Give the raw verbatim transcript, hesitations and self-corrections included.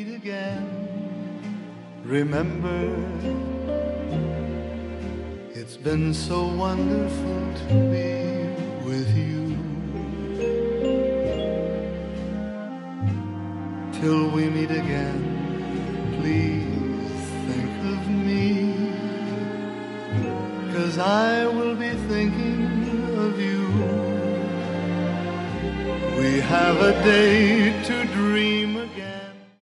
meet again, remember, it's been so wonderful to be with you. Till we meet again, please think of me, 'cause I will be thinking of you. We have a day to dream